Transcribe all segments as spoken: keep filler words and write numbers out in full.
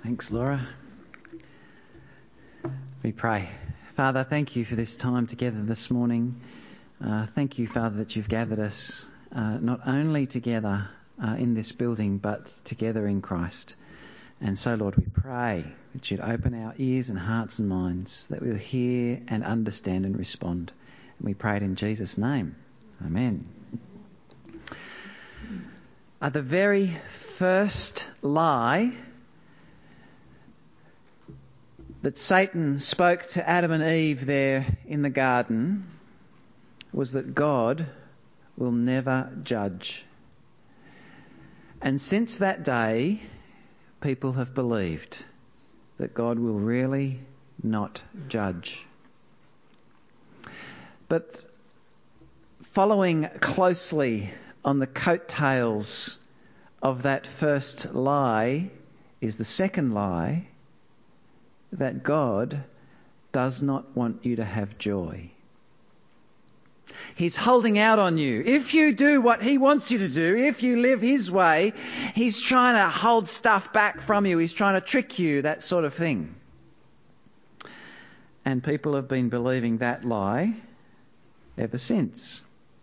Thanks, Laura. We pray. Father, thank you for this time together this morning. Uh, thank you, Father, that you've gathered us uh, not only together uh, in this building, but together in Christ. And so, Lord, we pray that you'd open our ears and hearts and minds, that we'll hear and understand and respond. And we pray it in Jesus' name. Amen. Uh, the very first lie that Satan spoke to Adam and Eve there in the garden was that God will never judge. And since that day, people have believed that God will really not judge. But following closely on the coattails of that first lie is the second lie, that God does not want you to have joy. He's holding out on you. If you do what he wants you to do, if you live his way, he's trying to hold stuff back from you. He's trying to trick you, that sort of thing. And people have been believing that lie ever since.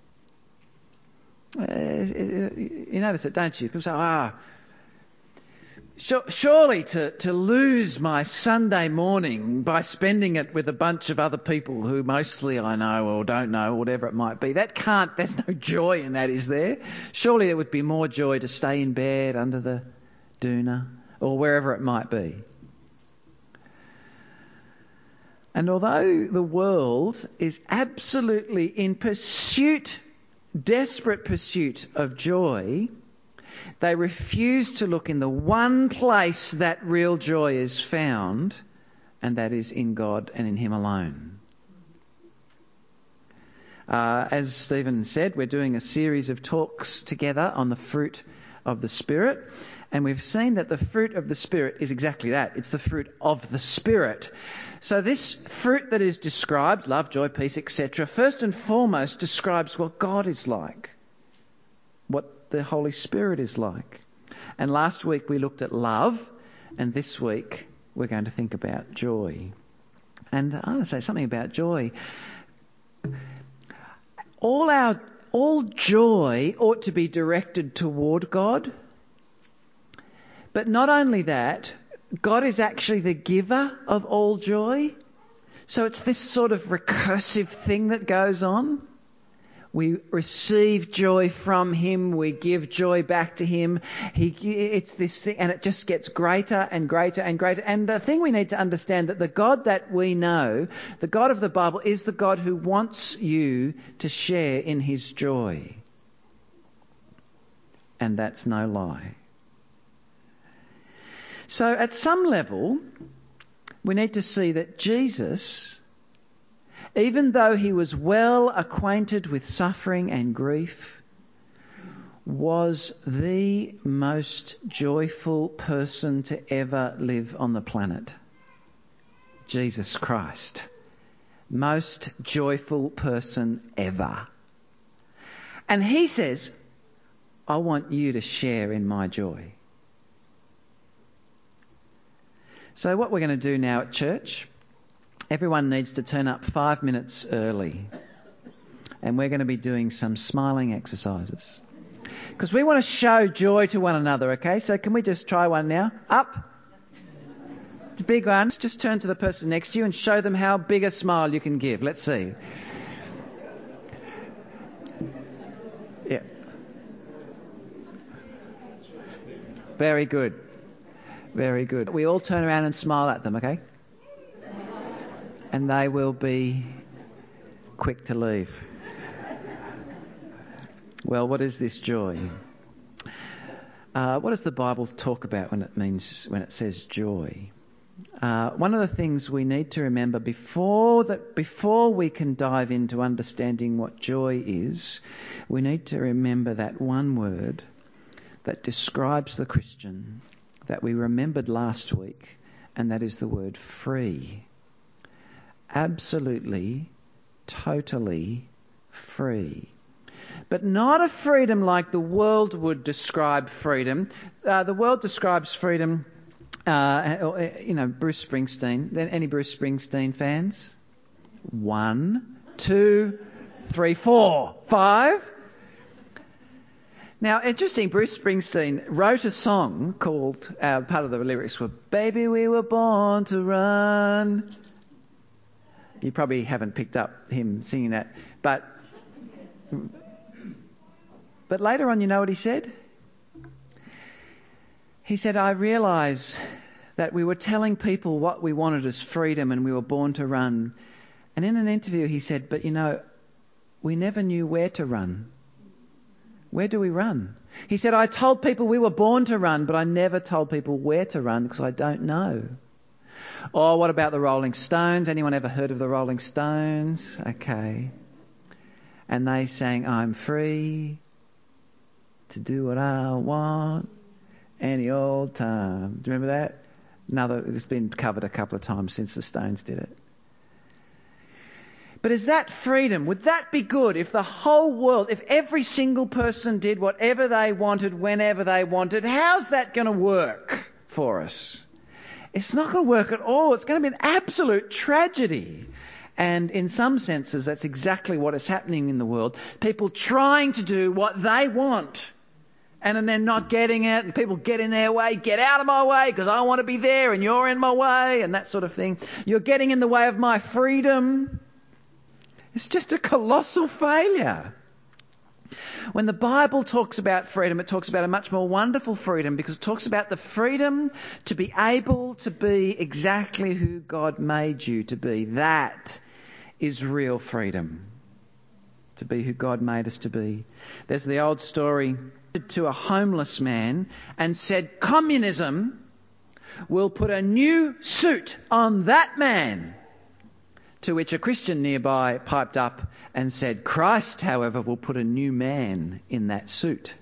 Uh, you notice it, don't you? People say, ah, surely to, to lose my Sunday morning by spending it with a bunch of other people who mostly I know or don't know, whatever it might be, that can't, there's no joy in that, is there? Surely there would be more joy to stay in bed under the doona or wherever it might be. And although the world is absolutely in pursuit, desperate pursuit of joy, they refuse to look in the one place that real joy is found, and that is in God and in him alone. Uh, as Stephen said, we're doing a series of talks together on the fruit of the Spirit, and we've seen that the fruit of the Spirit is exactly that. It's the fruit of the Spirit. So this fruit that is described, love, joy, peace, et cetera, first and foremost describes what God is like, what the Holy Spirit is like. And last week we looked at love, and this week we're going to think about joy. And I want to say something about joy. All our all joy ought to be directed toward God. But not only that, God is actually the giver of all joy. So it's this sort of recursive thing that goes on. We receive joy from him. We give joy back to him. He, it's this thing, and it just gets greater and greater and greater. And the thing we need to understand that the God that we know, the God of the Bible, is the God who wants you to share in his joy. And that's no lie. So at some level, we need to see that Jesus, even though he was well acquainted with suffering and grief, was the most joyful person to ever live on the planet. Jesus Christ. Most joyful person ever. And he says, I want you to share in my joy. So what we're going to do now at church, everyone needs to turn up five minutes early. And we're going to be doing some smiling exercises. Because we want to show joy to one another, okay? So can we just try one now? Up. It's a big one. Just turn to the person next to you and show them how big a smile you can give. Let's see. Yeah. Very good. Very good. We all turn around and smile at them, okay? And they will be quick to leave. Well, what is this joy? Uh, what does the Bible talk about when it means when it says joy? Uh, one of the things we need to remember before that, before we can dive into understanding what joy is, we need to remember that one word that describes the Christian that we remembered last week, and that is the word free. Absolutely, totally free. But not a freedom like the world would describe freedom. Uh, the world describes freedom Uh, you know, Bruce Springsteen. Any Bruce Springsteen fans? One, two, three, four, five. Now, interesting, Bruce Springsteen wrote a song called, uh, part of the lyrics were, "Baby, we were born to run." You probably haven't picked up him singing that. But, but later on, you know what he said? He said, "I realise that we were telling people what we wanted as freedom and we were born to run." And in an interview, he said, "But you know, we never knew where to run. Where do we run?" He said, "I told people we were born to run, but I never told people where to run because I don't know." Or what about the Rolling Stones? Anyone ever heard of the Rolling Stones? Okay. And they sang, "I'm free to do what I want any old time." Do you remember that? Another, it's been covered a couple of times since the Stones did it. But is that freedom? Would that be good if the whole world, if every single person did whatever they wanted, whenever they wanted? How's that going to work for us? It's not going to work at all. It's going to be an absolute tragedy. And in some senses, that's exactly what is happening in the world. People trying to do what they want. And then not getting it. And people get in their way. "Get out of my way because I want to be there and you're in my way," and that sort of thing. "You're getting in the way of my freedom." It's just a colossal failure. When the Bible talks about freedom, it talks about a much more wonderful freedom because it talks about the freedom to be able to be exactly who God made you to be. That is real freedom. To be who God made us to be. There's the old story to a homeless man and said, "Communism will put a new suit on that man." To which a Christian nearby piped up and said, "Christ, however, will put a new man in that suit."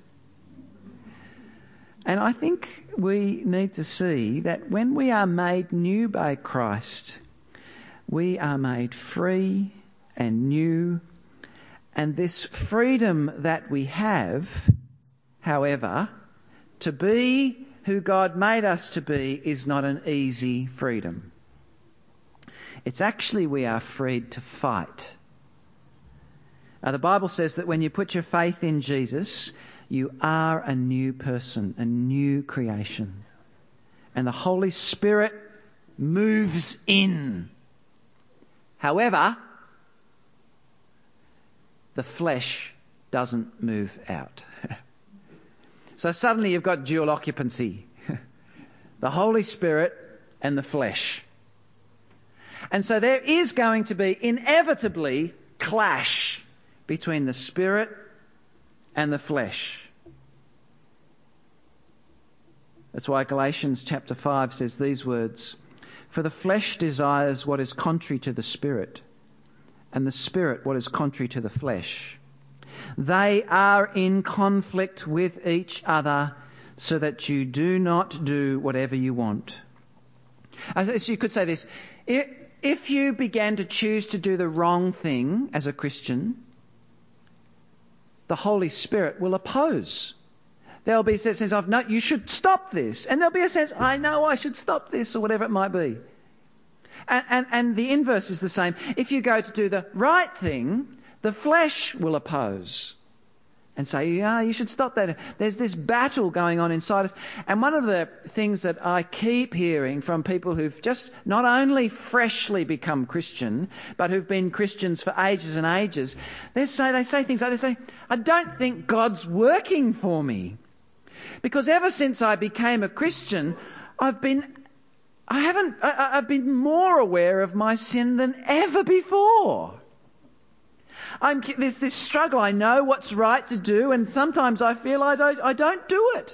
And I think we need to see that when we are made new by Christ, we are made free and new. And this freedom that we have, however, to be who God made us to be is not an easy freedom. It's actually we are freed to fight. Now, the Bible says that when you put your faith in Jesus, you are a new person, a new creation. And the Holy Spirit moves in. However, the flesh doesn't move out. So suddenly you've got dual occupancy. The Holy Spirit and the flesh. And so there is going to be inevitably clash between the Spirit and the flesh. That's why Galatians chapter five says these words, "For the flesh desires what is contrary to the Spirit, and the Spirit what is contrary to the flesh. They are in conflict with each other, so that you do not do whatever you want." So you could say this, if you began to choose to do the wrong thing as a Christian, the Holy Spirit will oppose. There'll be a sense of, "No, you should stop this." And there'll be a sense, "I know I should stop this," or whatever it might be. And, and, and the inverse is the same. If you go to do the right thing, the flesh will oppose and say, "Yeah, you should stop that." There's this battle going on inside us. And one of the things that I keep hearing from people who've just not only freshly become Christian, but who've been Christians for ages and ages, they say, they say things like, they say, "I don't think God's working for me. Because ever since I became a Christian, I've been, I haven't, I, I've been more aware of my sin than ever before. I'm, there's this struggle. I know what's right to do, and sometimes I feel I don't, I don't do it.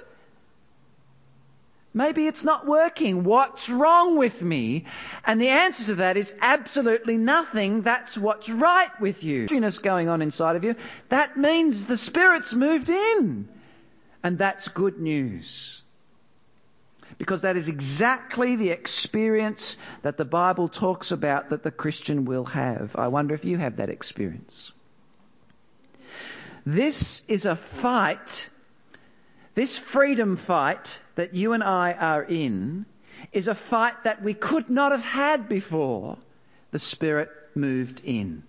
Maybe it's not working. What's wrong with me?" And the answer to that is absolutely nothing. That's what's right with you. There's going on inside of you. That means the Spirit's moved in. And that's good news. Because that is exactly the experience that the Bible talks about that the Christian will have. I wonder if you have that experience. This is a fight, this freedom fight that you and I are in, is a fight that we could not have had before the Spirit moved in.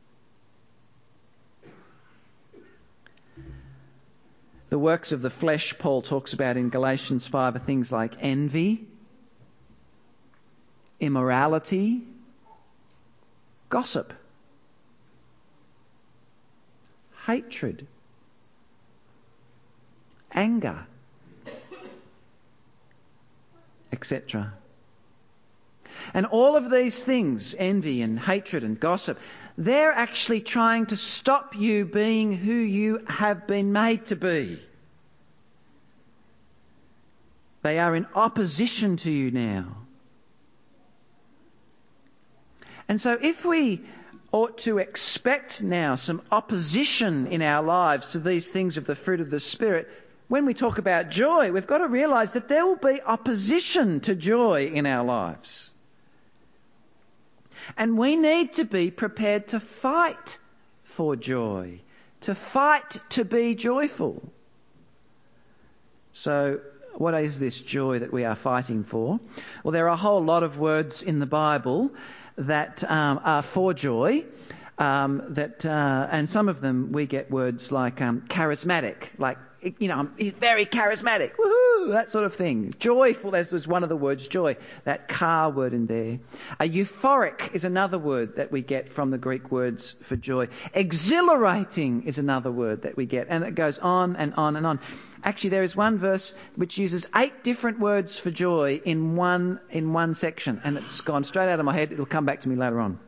The works of the flesh, Paul talks about in Galatians five, are things like envy, immorality, gossip, hatred, anger, et cetera. And all of these things, envy and hatred and gossip, they're actually trying to stop you being who you have been made to be. They are in opposition to you now. And so if we ought to expect now some opposition in our lives to these things of the fruit of the Spirit, when we talk about joy, we've got to realise that there will be opposition to joy in our lives. And we need to be prepared to fight for joy, to fight to be joyful. So what is this joy that we are fighting for? Well, there are a whole lot of words in the Bible that um, are for joy. Um, that uh, and some of them we get words like um, charismatic, like, you know, he's very charismatic, woohoo, that sort of thing. Joyful, as was one of the words, joy, that car word in there. A euphoric is another word that we get from the Greek words for joy. Exhilarating is another word that we get, and it goes on and on and on. Actually, there is one verse which uses eight different words for joy in one in one section, and it's gone straight out of my head. It'll come back to me later on.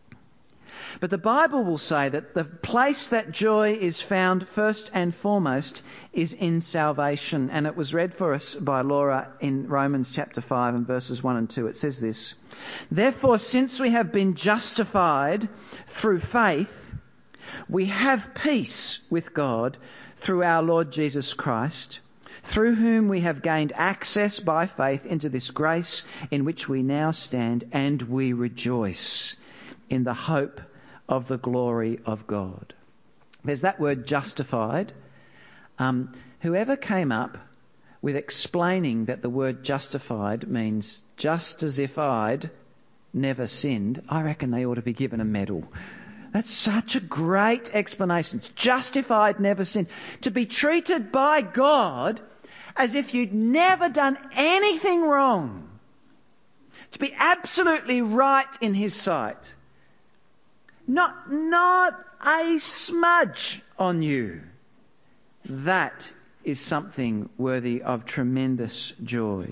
But the Bible will say that the place that joy is found first and foremost is in salvation. And it was read for us by Laura in Romans chapter five and verses one and two. It says this: "Therefore, since we have been justified through faith, we have peace with God through our Lord Jesus Christ, through whom we have gained access by faith into this grace in which we now stand, and we rejoice in the hope of the glory of God." There's that word justified. Um, whoever came up with explaining that the word justified means just as if I'd never sinned, I reckon they ought to be given a medal. That's such a great explanation. It's justified, never sinned. To be treated by God as if you'd never done anything wrong. To be absolutely right in His sight. Not, not a smudge on you. That is something worthy of tremendous joy.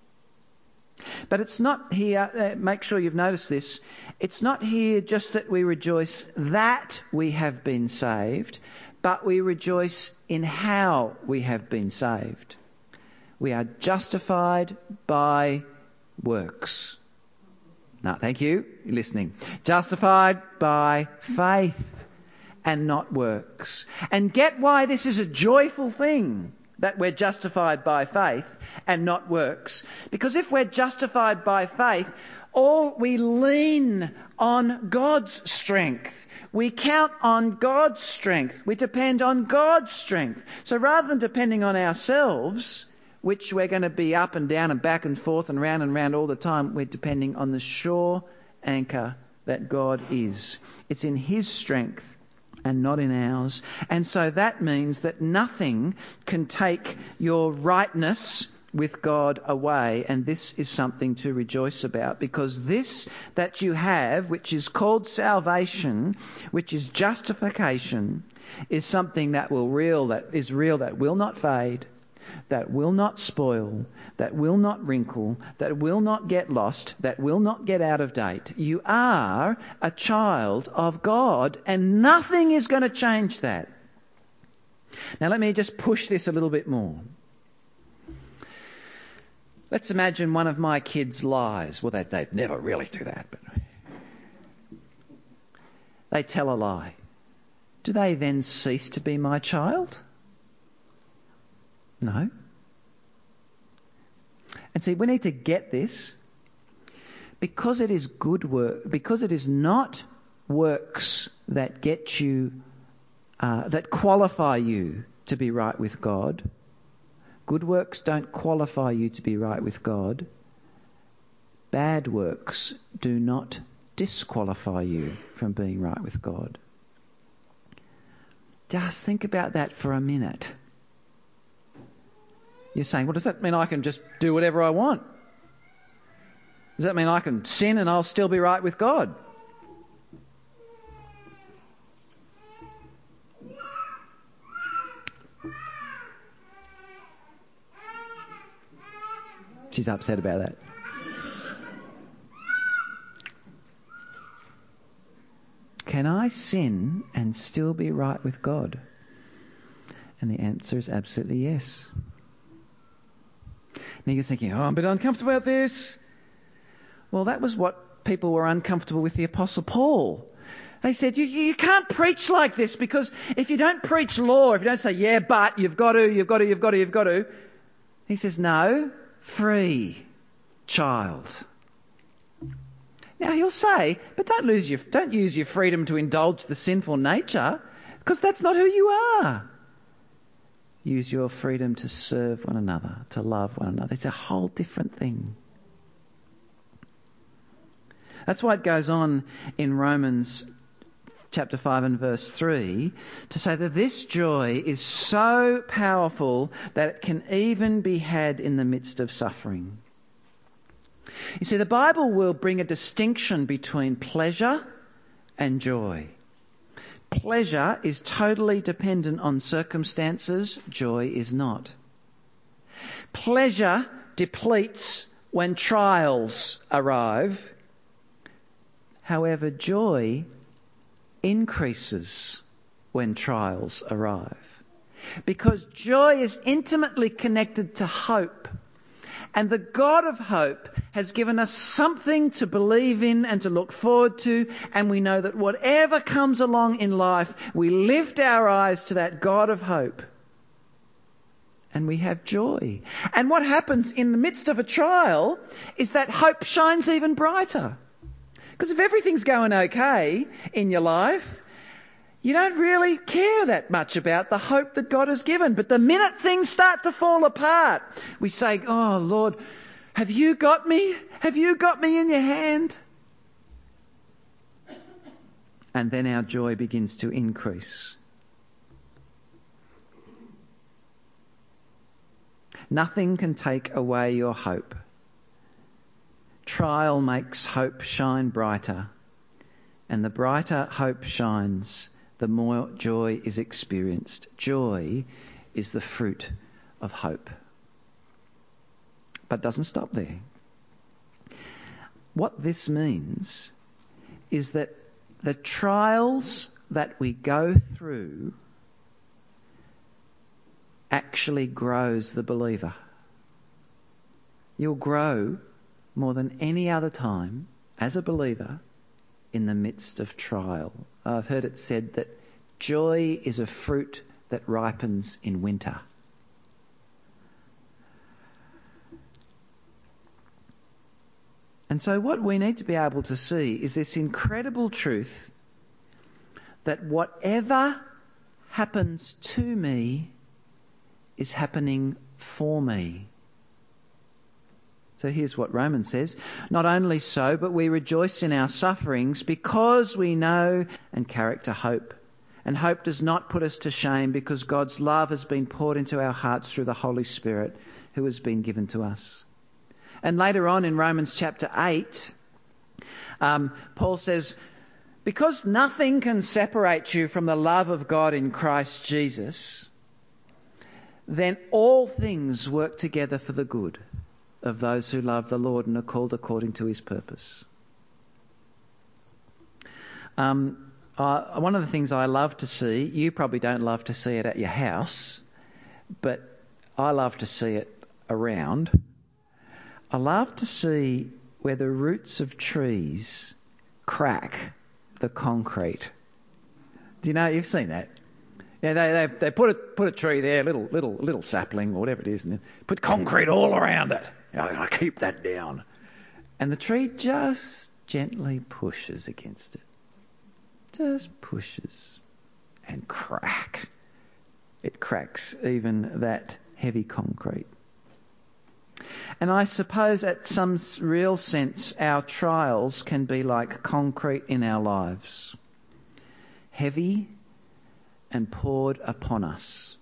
But it's not here, uh, make sure you've noticed this, it's not here just that we rejoice that we have been saved, but we rejoice in how we have been saved. We are justified by works. No, thank you. You're listening. Justified by faith and not works. And get why this is a joyful thing, that we're justified by faith and not works. Because if we're justified by faith, all we lean on God's strength. We count on God's strength. We depend on God's strength. So rather than depending on ourselves, which we're going to be up and down and back and forth and round and round all the time, we're depending on the sure anchor that God is. It's in His strength and not in ours. And so that means that nothing can take your rightness with God away. And this is something to rejoice about, because this that you have, which is called salvation, which is justification, is something that will real, that is real, that will not fade, that will not spoil, that will not wrinkle, that will not get lost, that will not get out of date. You are a child of God, and nothing is going to change that. Now let me just push this a little bit more. Let's imagine one of my kids lies. Well, they'd, they'd never really do that, but they tell a lie. Do they then cease to be my child? No. And see, we need to get this, because it is good work, because it is not works that get you, uh, that qualify you to be right with God. Good works don't qualify you to be right with God. bad works do not disqualify you from being right with God. Just think about that for a minute. You're saying, well, does that mean I can just do whatever I want? Does that mean I can sin and I'll still be right with God? She's upset about that. Can I sin and still be right with God? And the answer is absolutely yes. Now you're thinking, oh, I'm a bit uncomfortable about this. Well, that was what people were uncomfortable with the Apostle Paul. They said, you, you can't preach like this, because if you don't preach law, if you don't say, yeah, but you've got to, you've got to, you've got to, you've got to. He says, no, free child. Now he'll say, but don't lose your, don't use your freedom to indulge the sinful nature, because that's not who you are. Use your freedom to serve one another, to love one another. It's a whole different thing. That's why it goes on in Romans chapter five and verse three to say that this joy is so powerful that it can even be had in the midst of suffering. You see, the Bible will bring a distinction between pleasure and joy. Pleasure is totally dependent on circumstances. Joy is not. Pleasure depletes when trials arrive. However, joy increases when trials arrive. Because joy is intimately connected to hope. And the God of hope has given us something to believe in and to look forward to. And we know that whatever comes along in life, we lift our eyes to that God of hope. And we have joy. And what happens in the midst of a trial is that hope shines even brighter. Because if everything's going okay in your life, you don't really care that much about the hope that God has given. But the minute things start to fall apart, we say, oh, Lord, have you got me? Have you got me in your hand? And then our joy begins to increase. Nothing can take away your hope. Trial makes hope shine brighter, and the brighter hope shines, the more joy is experienced. Joy is the fruit of hope. But it doesn't stop there. What this means is that the trials that we go through actually grows the believer. You'll grow more than any other time as a believer in the midst of trial. I've heard it said that joy is a fruit that ripens in winter. And so what we need to be able to see is this incredible truth that whatever happens to me is happening for me. So here's what Romans says. Not only so, but we rejoice in our sufferings because we know and character hope. And hope does not put us to shame because God's love has been poured into our hearts through the Holy Spirit who has been given to us. And later on in Romans chapter eight, um, Paul says, because nothing can separate you from the love of God in Christ Jesus, then all things work together for the good of those who love the Lord and are called according to his purpose. Um, uh, one of the things I love to see, you probably don't love to see it at your house, but I love to see it around. I love to see where the roots of trees crack the concrete. Do you know, you've seen that? Yeah, they they they put a put a tree there, little little little sapling or whatever it is, and then put concrete all around it. I'm going to keep that down. And the tree just gently pushes against it. Just pushes and crack. It cracks even that heavy concrete. And I suppose at some real sense our trials can be like concrete in our lives, heavy and poured upon us.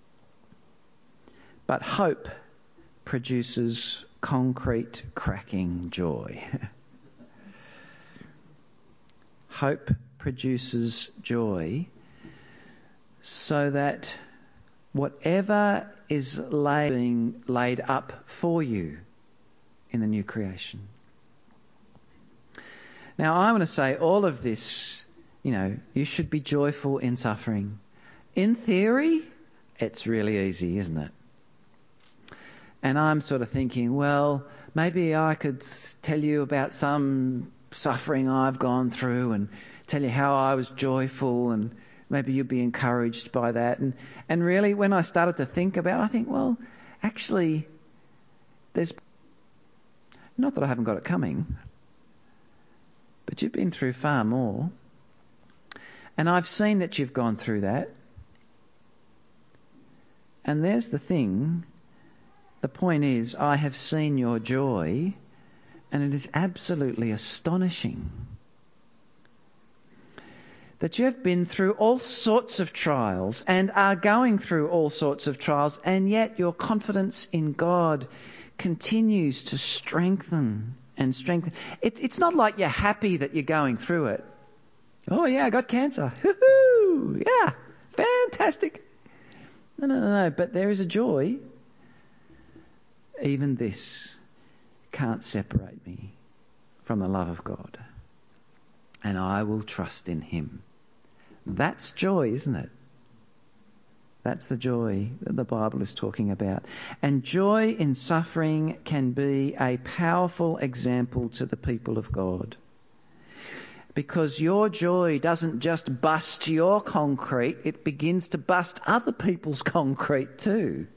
But hope produces concrete cracking joy. Hope produces joy so that whatever is laid, being laid up for you in the new creation. Now, I want to say all of this, you know, you should be joyful in suffering. In theory, it's really easy, isn't it? And I'm sort of thinking, well, maybe I could tell you about some suffering I've gone through and tell you how I was joyful, and maybe you'll be encouraged by that. And and really, when I started to think about it, I think, well, actually, there's... Not that I haven't got it coming, but you've been through far more. And I've seen that you've gone through that. And there's the thing. The point is, I have seen your joy, and it is absolutely astonishing that you have been through all sorts of trials and are going through all sorts of trials, and yet your confidence in God continues to strengthen and strengthen. It, it's not like you're happy that you're going through it. Oh yeah, I got cancer. Woohoo! Yeah, fantastic. No, no, no, no. But there is a joy. Even this can't separate me from the love of God. And I will trust in Him. That's joy, isn't it? That's the joy that the Bible is talking about. And joy in suffering can be a powerful example to the people of God. Because your joy doesn't just bust your concrete, it begins to bust other people's concrete too.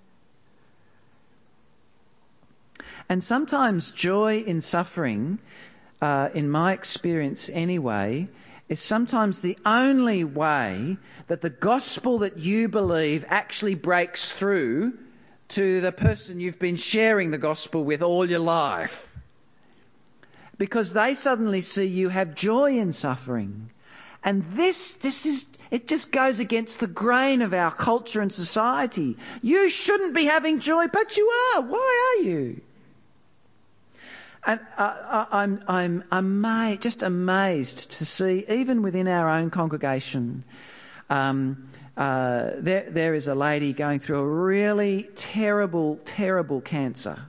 And sometimes joy in suffering, uh, in my experience anyway, is sometimes the only way that the gospel that you believe actually breaks through to the person you've been sharing the gospel with all your life. Because they suddenly see you have joy in suffering. And this, this is, it just goes against the grain of our culture and society. You shouldn't be having joy, but you are. Why are you? And uh, I'm, I'm amazed, just amazed to see, even within our own congregation, um, uh, there, there is a lady going through a really terrible, terrible cancer.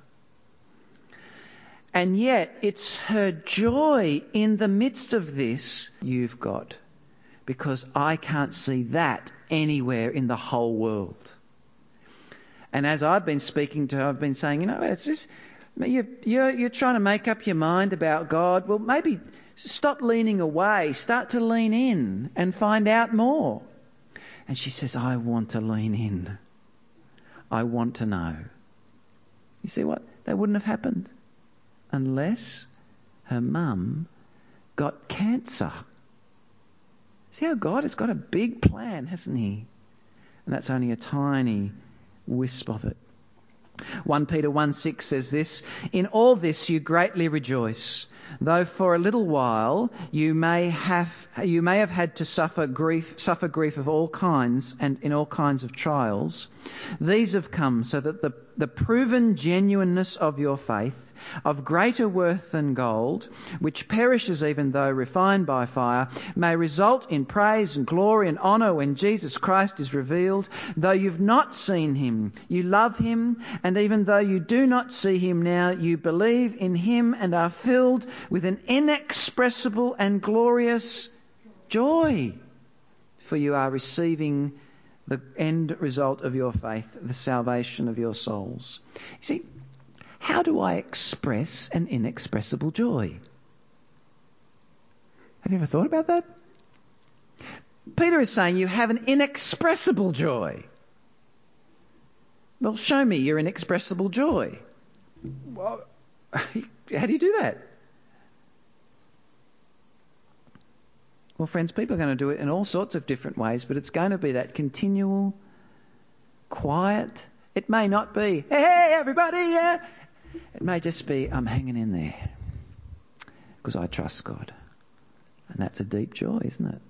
And yet it's her joy in the midst of this you've got, because I can't see that anywhere in the whole world. And as I've been speaking to her, I've been saying, you know, it's just... You're, you're, you're trying to make up your mind about God. Well, maybe stop leaning away. Start to lean in and find out more. And she says, I want to lean in. I want to know. You see what? That wouldn't have happened unless her mum got cancer. See how God has got a big plan, hasn't He? And that's only a tiny wisp of it. First Peter one six says this, in all this you greatly rejoice, though for a little while you may have you may have had to suffer grief suffer grief of all kinds and in all kinds of trials. These have come so that the, the proven genuineness of your faith, of greater worth than gold, which perishes even though refined by fire, may result in praise and glory and honour when Jesus Christ is revealed. Though you've not seen Him, you love Him, and even though you do not see Him now, you believe in Him and are filled with an inexpressible and glorious joy, for you are receiving the end result of your faith, the salvation of your souls. You see, how do I express an inexpressible joy? Have you ever thought about that? Peter is saying you have an inexpressible joy. Well, show me your inexpressible joy. Well, how do you do that? Well, friends, people are going to do it in all sorts of different ways, but it's going to be that continual, quiet. It may not be, hey, everybody, yeah. It may just be, I'm hanging in there because I trust God. And that's a deep joy, isn't it?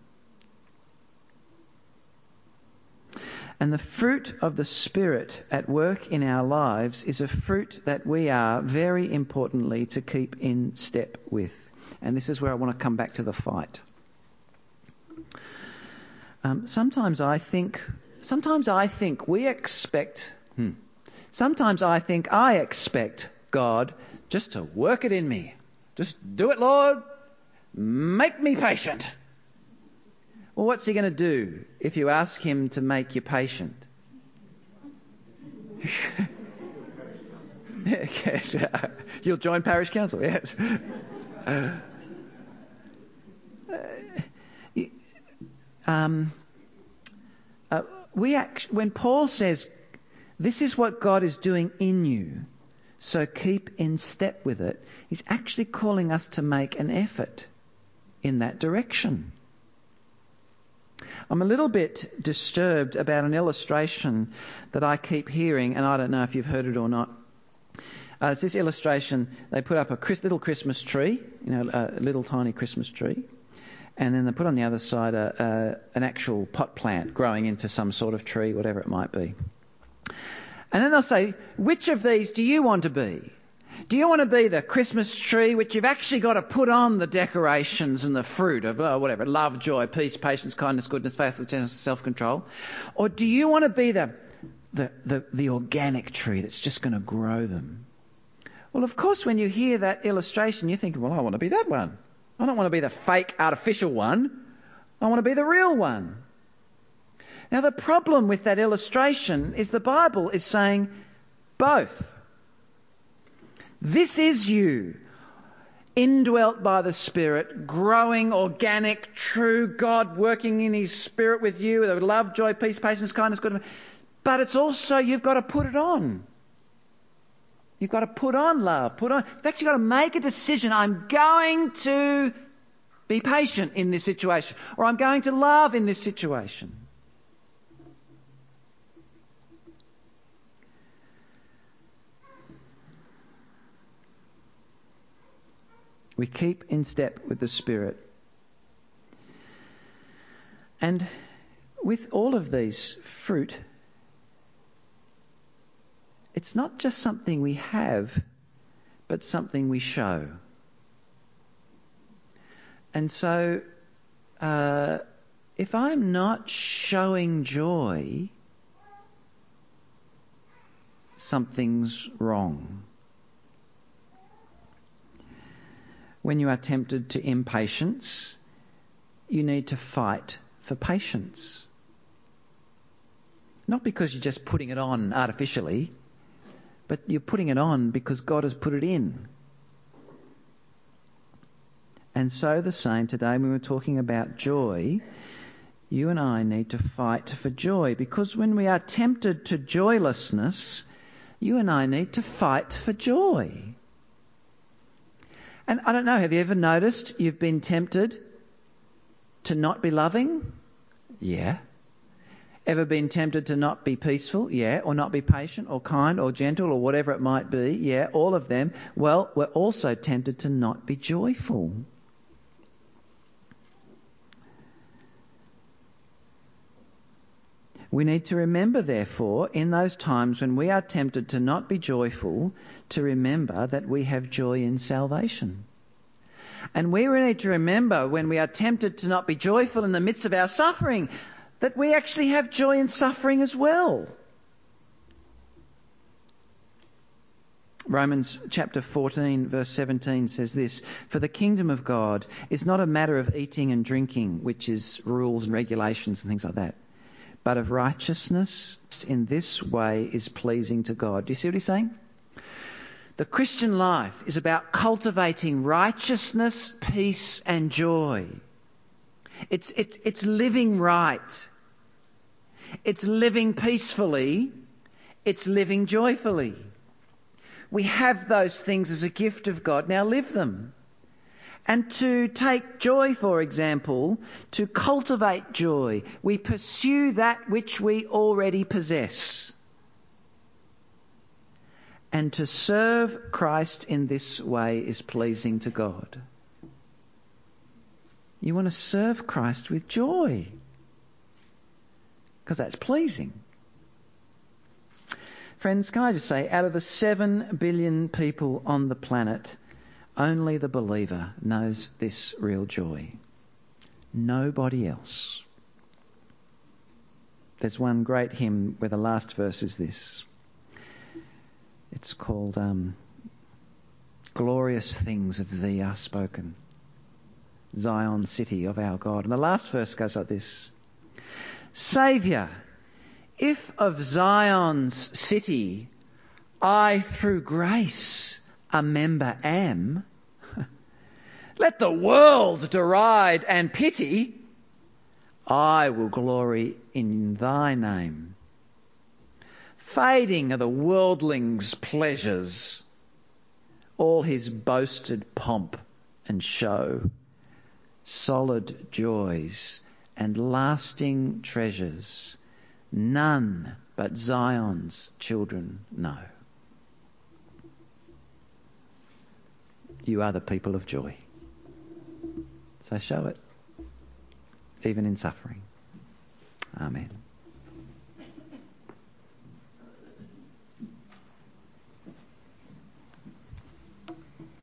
And the fruit of the Spirit at work in our lives is a fruit that we are, very importantly, to keep in step with. And this is where I want to come back to the fight. Um, sometimes I think, sometimes I think we expect, hmm, sometimes I think I expect God just to work it in me. Just do it, Lord. Make me patient. Well, what's he going to do if you ask him to make you patient? Yes, you'll join parish council, yes. Uh, um, uh, we act, when Paul says, this is what God is doing in you, so keep in step with it, he's actually calling us to make an effort in that direction. I'm a little bit disturbed about an illustration that I keep hearing, and I don't know if you've heard it or not. Uh, it's this illustration. They put up a Chris, little Christmas tree, you know, a little tiny Christmas tree, and then they put on the other side a, a, an actual pot plant growing into some sort of tree, whatever it might be. And then they'll say, which of these do you want to be? Do you want to be the Christmas tree, which you've actually got to put on the decorations and the fruit of oh, whatever, love, joy, peace, patience, kindness, goodness, faithfulness, gentleness, self-control? Or do you want to be the, the, the, the organic tree that's just going to grow them? Well, of course, when you hear that illustration, you think, well, I want to be that one. I don't want to be the fake, artificial one. I want to be the real one. Now, the problem with that illustration is the Bible is saying both. This is you, indwelt by the Spirit, growing, organic, true God working in His Spirit with you, with love, joy, peace, patience, kindness, goodness. But it's also, you've got to put it on. You've got to put on love, put on. You've actually got to make a decision. I'm going to be patient in this situation, or I'm going to love in this situation. We keep in step with the Spirit. And with all of these fruit, it's not just something we have, but something we show. And so, uh, if I'm not showing joy, something's wrong. When you are tempted to impatience, you need to fight for patience. Not because you're just putting it on artificially, but you're putting it on because God has put it in. And so the same today when we're talking about joy, you and I need to fight for joy, because when we are tempted to joylessness, you and I need to fight for joy. And I don't know, have you ever noticed you've been tempted to not be loving? Yeah. Ever been tempted to not be peaceful? Yeah. Or not be patient or kind or gentle or whatever it might be? Yeah, all of them. Well, we're also tempted to not be joyful. We need to remember, therefore, in those times when we are tempted to not be joyful, to remember that we have joy in salvation. And we need to remember when we are tempted to not be joyful in the midst of our suffering, that we actually have joy in suffering as well. Romans chapter fourteen verse seventeen says this, "For the kingdom of God is not a matter of eating and drinking," which is rules and regulations and things like that, "but of righteousness in this way is pleasing to God." Do you see what he's saying? The Christian life is about cultivating righteousness, peace and joy. It's, it's, it's living right. It's living peacefully. It's living joyfully. We have those things as a gift of God. Now live them. And to take joy, for example, to cultivate joy, we pursue that which we already possess. And to serve Christ in this way is pleasing to God. You want to serve Christ with joy, because that's pleasing. Friends, can I just say, out of the seven billion people on the planet, only the believer knows this real joy. Nobody else. There's one great hymn where the last verse is this. It's called um, Glorious Things of Thee Are Spoken, Zion City of Our God. And the last verse goes like this. Saviour, if of Zion's city I through grace a member am, let the world deride and pity, I will glory in thy name. Fading are the worldling's pleasures, all his boasted pomp and show, solid joys and lasting treasures, none but Zion's children know. You are the people of joy. So show it, even in suffering. Amen.